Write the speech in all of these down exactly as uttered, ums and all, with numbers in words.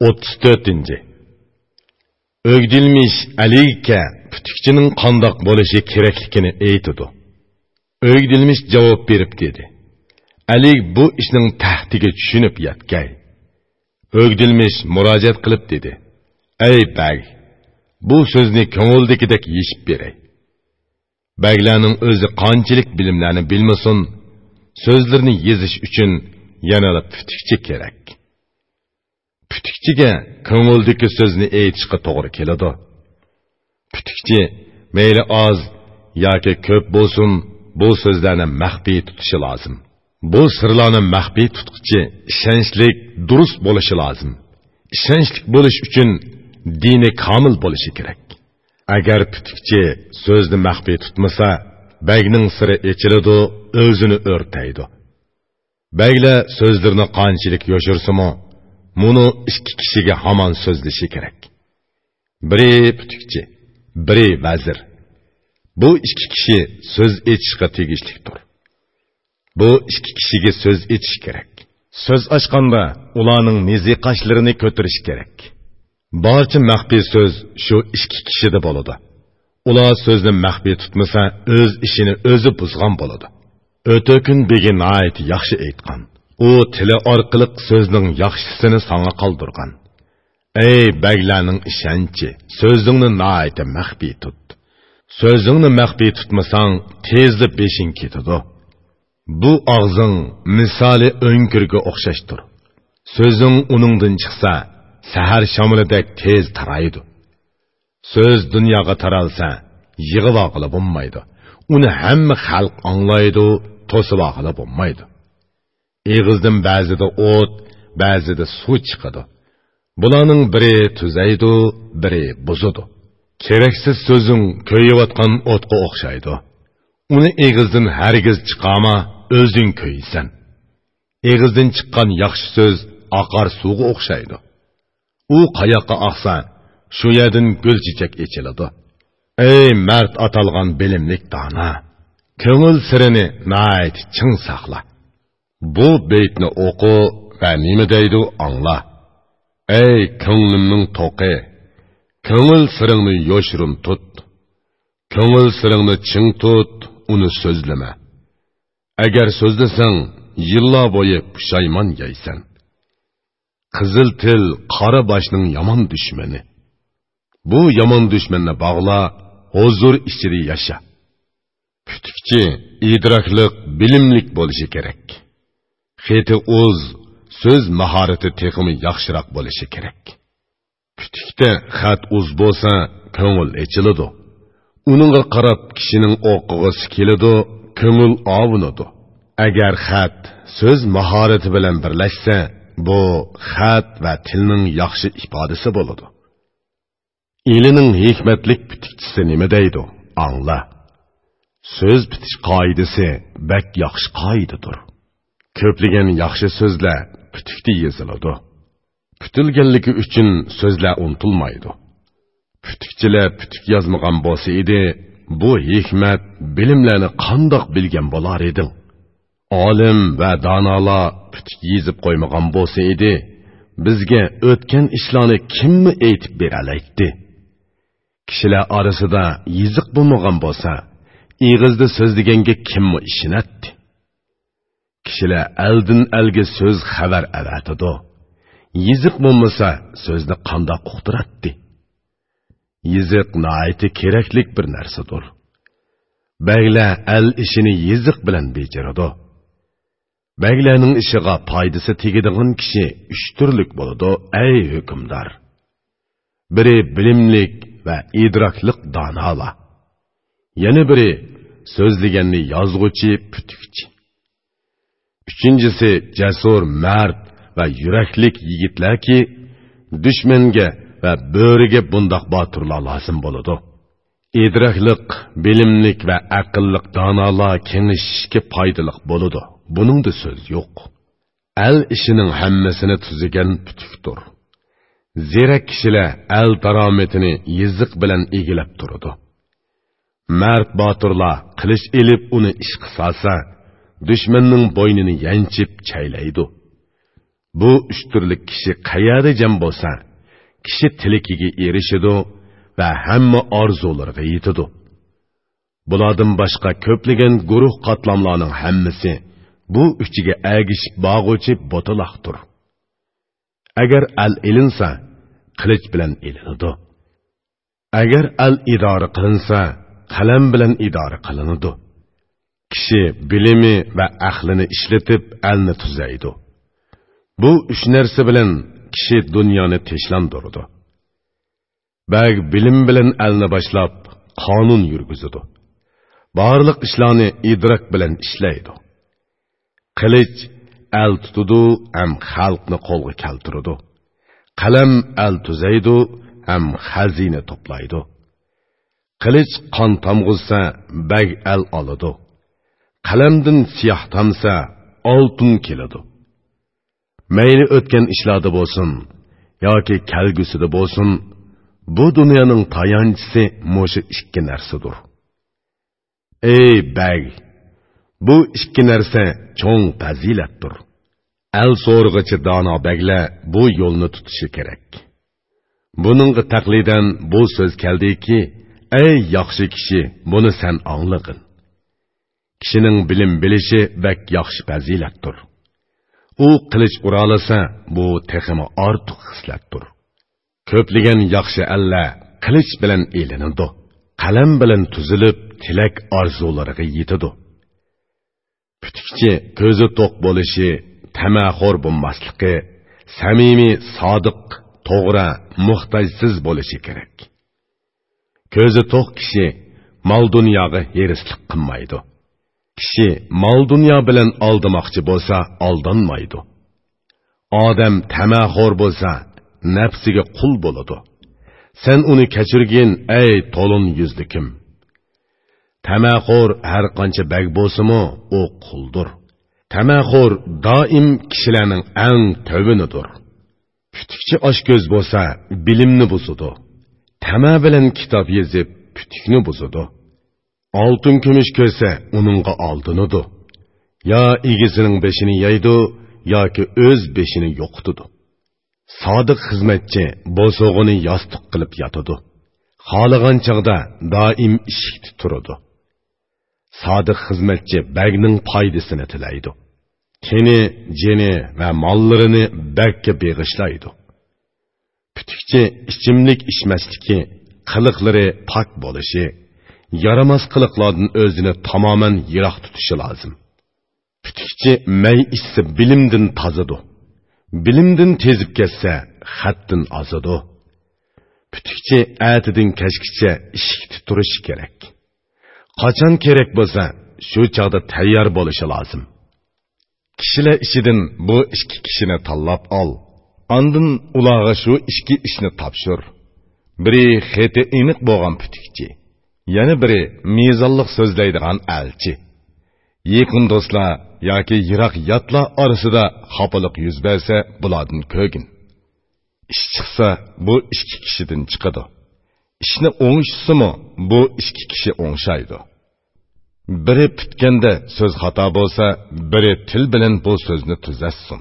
o'ttiz to'rtinchi. Ögdilmiş Aliga putukchining qandoq bo'lishi kerakligini aytdi. Ögdilmiş javob berib dedi. Ali bu ishning tahtiga tushunib yotgay. Ögdilmiş murojaat qilib dedi. Ey bag, bu so'zni ko'ngildagidek yeshib beray. Baglarning o'zi qanchalik bilimlarni bilmasin, so'zlarni yezish uchun yanada putukchi kerak. Putukchiga ko'ngildagi so'zni aytishga to'g'ri keladi. Putukchi mayli oz yoki ko'p bo'lsin, bu so'zlarni maxfiy tutishi lozim. Bu sirlarni maxfiy tutqichi ishonchlik, durust bo'lishi lozim. Ishonchlik bo'lish uchun dini komil bo'lishi kerak. Agar putukchi so'zni maxfiy tutmasa, bagning siri echiladi, o'zini o'rtaydi. Baglar so'zlarni qanchalik yoshirsa-mo, Munu ikki kishiga hamon so'zlishi kerak. Biri putukchi, biri vazir. Bu ikki kishi so'z etishga tegishlidir. Bu ikki kishiga so'z etish kerak. So'z ochganda ularning nizi qoshlarini ko'tarish kerak. Barcha maxfiy so'z shu ikki kishida bo'ladi. Ular so'zni maxfiy tutmasa, o'z ishini o'zi buzgan bo'ladi. O'to'kin begin ayt yaxshi aytgan. U tili orqali so'zning yaxshisini sana qoldirgan. Ey baglarning ishonchi, so'zingni nihoyatda maxfiy tut. So'zingni maxfiy tutmasang, tezda beshing ketadi. Bu og'zing misoli o'nkirga o'xshashdir. So'zing uningdan chiqsa, sahar shamolidek tez taraydi. So'z dunyoga taralsa, yig'ib oqila bo'lmaydi. Uni hamma xalq anglaydi, to'sib oqila bo'lmaydi. Egizdan ba'zida o't, ba'zida suv chiqadi. Bularning biri tuzaydi, biri buzadi. Keraksiz so'zing ko'yayotgan o'tga o'xshaydi. Uni egizdan hargiz chiqama, o'zing ko'ysan. Egizdan chiqqan yaxshi so'z oqar suvga o'xshaydi. U qayoqqa oqsa, shu yerdan gulchichak echiladi. Ey mard atalgan bilimlik dona, ko'ngil sirini nihoyat ching saqla. Bu beytni o'qi va nima deydi angla. Ey ko'nglimning to'qi, ko'ngil siringni yoshirun tut. Ko'ngil siringni ching tut, uni so'zlama. Agar so'zlasang, yillar bo'yi pushaymon yeysan. Qizil til qora boshning yomon dushmani. Bu yomon dushmanni bog'la, huzur ichida yasha. Putukchi idroklik, bilimlik bo'lishi kerak. Xeti o'z, so'z mahorati texmi yaxshiroq bo'lishi kerak. Putukda xat o'z bo'lsa, ko'ngil echiladi. Uningga qarab kishining o'qig'isi keladi, ko'ngil ovunadi. Agar xat so'z mahorati bilan birlashsa, bu xat va tilning yaxshi ifodasi bo'ladi. Ilining hikmatlik putukchisi nima deydi? Angla. So'z bitish qoidasi bak yaxshi qoidadir. Ko'pligan yaxshi so'zlar putukda yoziladi. Putilganligi uchun so'zlar unutilmaydi. Putukchilar putuk yozmagan bo'lsa edi, bu hikmat, bilimlarni qandoq bilgan bo'lar edi? Olim va donolar putuk yezib qo'ymagan bo'lsa edi, bizga o'tgan ishlarni kimmi aytib beralaydi? Kishilar orasida yeziq bo'lmagan bo'lsa, ig'izda so'zlaganga kimmi ishinatdi? Kishilar eldan elga so'z xabar avatadi. Yeziq bo'lmasa, so'zni qandoq uqtiratdi? Yeziq nihoyatda keraklik bir narsadir. Baglar el ishini yeziq bilan bejaradi. Baglarning ishiga foydasi tegadigan kishi uch turlik bo'ladi, ey hukmdor. Biri bilimlik va idroklik donolar. Yana biri so'zlaganni yozg'uchi, putukchi. Uchinchisi jasur, mard va yuraklik yigitlarki, dushmanga va bo'riga bundoq boturlar lozim bo'ladi. Idroklik, bilimlik va aqlliq donolar kengashishga foydali bo'ladi. Buningda so'z yo'q. El ishining hammasini tuzigan putukdir. Zira kishilar el daromatini yeziq bilan egilab turadi. Mard boturlar qilich elib uni ish qilsa, dushmanning bo'ynini yanchib chaylaydi. Bu üç türlük kishi qayerda jam bo'lsa, kishi tilikiga erishidi va hamma orzulariga yetadi. Bulardan boshqa ko'plagan guruh qatlamlarning hammasi bu uchiga agishib bag'uvchi botilaqdir. Agar al ilinsa, qilich bilan ilinadi. Agar al idora qilinsa, qalam bilan idora qilinadi. Kishi bilimi va aqlini ishlatib alni tuzaydi. Bu üç narsa bilan kishi dunyoni tinchlantiradi. Bag bilim bilan alni boshlab qonun yurgizadi. Barliq ishlarni idrok bilan ishlaydi. Qilich al tutudi, ham xalqni qo'lga keltiradi. Qalam al tuzaydi, ham xazina to'playdi. Qilich qon tomg'izsa, bag al oladi. Qalamdan siyoh tamsa, oltin keladi. Mayli o'tgan ishlarda bo'lsin, yoki kelgusida bo'lsin, bu dunyoning tayanchisi mo'sha ikki narsadir. Ey bag, bu ikki narsa cho'ng fazilatdir. Al so'rg'ichi dono baglar bu yo'lni tutishi kerak. Buningga taqlidan bu so'z keldiki, ey yaxshi kishi, buni sen anglag'in. Kishining bilim bilishi bak yaxshi fazilatdir. U qilich uralasa, bu texmi ortiq xislatdir. Ko'pligan yaxshi alla qilich bilan elinadi. Qalam bilan tuzilib, tilak orzulariga yetadi. Putikchi ko'zi to'q bo'lishi, tamaxo'r bo'lmasligi, samimiy, sodiq, to'g'ri, muhtojsiz bo'lishi kerak. Ko'zi to'q kishi mol dunyoga herislik qilmaydi. Kishi mol dunyo bilan aldamoqchi bo'lsa, aldanmaydi. Odam tamaxo'r bo'lsa, nafsiga qul bo'ladi. Sen uni kechirgin, ey to'lin yuzlikim. Tamaxo'r har qancha bag bo'lsa-mu, u quldir. Tamaxo'r doim kishilarning eng tövinidir. Putikchi oshko'z bo'lsa, bilimni buzadi. Tama bilan kitob yozib, putikni buzadi. Oltin kumush ko'rsa, uningga oldinadi. Ya egisining beshini yeydi, yoki o'z beshini yo'qitadi. Sodiq xizmatchi bo'sog'ini yostiq qilib yotadi. Xohlagan chaqda doim eshikda turadi. Sodiq xizmatchi bagning foydasini tilaydi. Teni, jeni va mollarini bagga beg'ishlaydi. Putikchi ichimlik ichmasligi, qiliqlari pok bo'lishi, yaramas qiliqlardan o'zini tamoman yiroq tutishi lozim. Putikchi may ichsa bilimdan tozadi. Bilimdan tezib ketsa, xatdan azadi. Putikchi atidan kechgacha ishikda turishi kerak. Qachon kerak bo'lsa, shu chaqda tayyor bo'lishi lozim. Kishilar ichidan bu ikki kishini tanlab ol. Ondan ularga shu ikki ishni topshir. Biri xeti aniq bo'lgan putikchi, yana biri mezonliq so'zlaydigan elchi. Yaqin do'stlar yoki yiroq yotlar orasida xapolik yuz bersa, bulardan ko'gin. Ish chiqsa, bu ikki kishidan chiqadi. Ishni o'ngishsimi, bu ikki kishi o'ngshaydi. Biri putganda so'z xato bo'lsa, biri til bilan bu so'zni tuzatsin.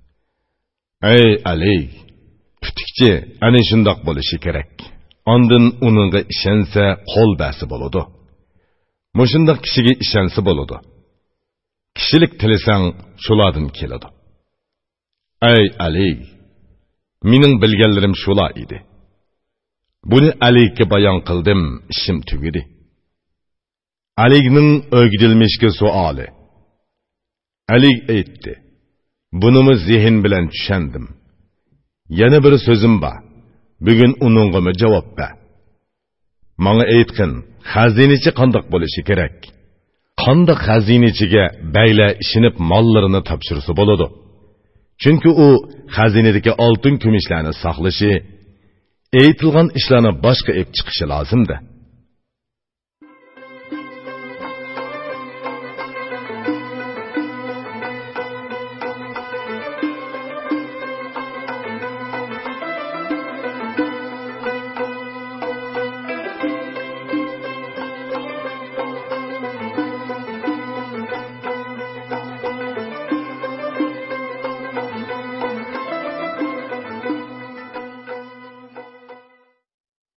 Ey Ali, putikchi ana shundoq bo'lishi kerak. Ondan uningga ishonsa, qo'l basi bo'ladi. Mushundoq kishiga ishonsa bo'ladi. Kishilik tilisang, shulardan keladi. Ey Ali, mening bilganlarim shular edi. Buni Aliga bayon qildim, ishim tugidi. Alining o'gidilmishki savoli. Ali aytdi: "Bunimi zehn bilan tushandim. Yana bir so'zim bor. Bugun uningga javob ber. Menga aytqin, xazinachi qandoq bo'lishi kerak? Qandoq xazinachiga bayla ishinib mollarini topshirsa bo'ladi? Chunki u xazinadagi oltin kumushlarni saqlashi, aytilgan ishlarni boshqa ep chiqishi lozimda.